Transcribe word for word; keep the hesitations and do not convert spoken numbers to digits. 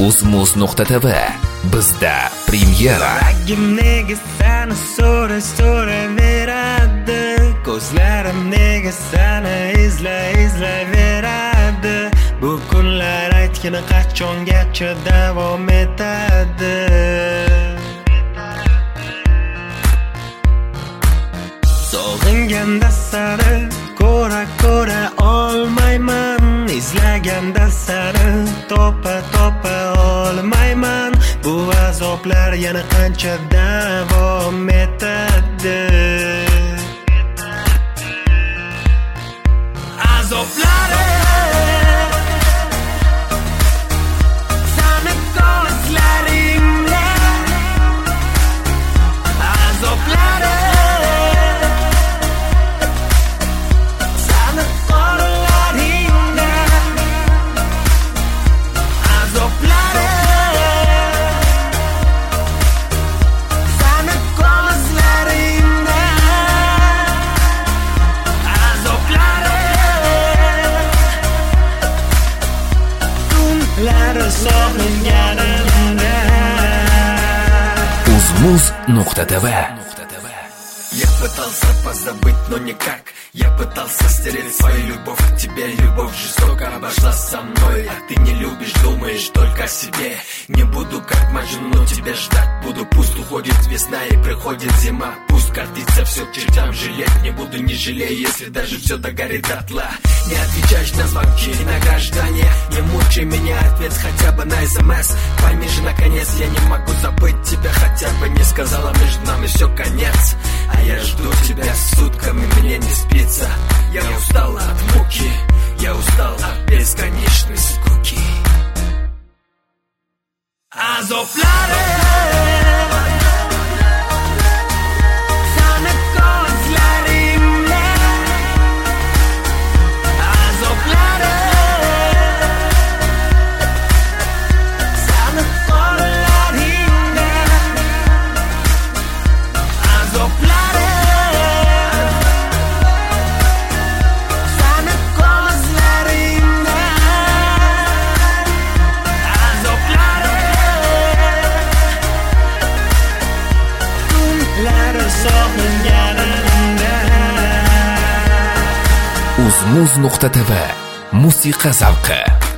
uzmuz nuqta tv. Bizda premyera. Yuragim nega seni so'ra so'raveradi, ko'zlarim nega seni izla izlayveradi. Bu kunlar aytgin qachongacha davom etadi. Sog'inganda seni ko'ra ko'ra olmayman, izlaganda seni topa topa olmayman. Bu azoblar yana qancha davom etadi? Azoblari seni ko'zlaringda, azoblari seni qo'llaringda, azoblari seni ko'zlaringda, azoblari tunlari sog'inganimda. uzmuz nuqta tv. Я пытался позабыть, но никак. Я пытался стереть свою любовь к тебе. Любовь жестоко обошлась со мной. А ты не любишь, думаешь только о себе. Не буду как Маджнун тебя ждать буду. Пусть уходит весна и приходит зима. Пусть катится все к чертям, жалеть не буду, не жалею, если даже все догорит дотла. Не отвечаешь на звонки и на граждане. Не мучай меня, ответь хотя бы на смс. Пойми же наконец, я не могу забыть тебя. Хотя бы не сказала, между нами все конец. А я жду тебя сутками, мне не спится. Я устал от муки, я устал от бесконечной скуки. Azoblari seni ko'zlaringda, azoblari seni qo'llaringda, azoblari seni ko'zlaringda, azoblari tunlari sog'inganimda. uzmuz nuqta tv. Musiqa zavqi.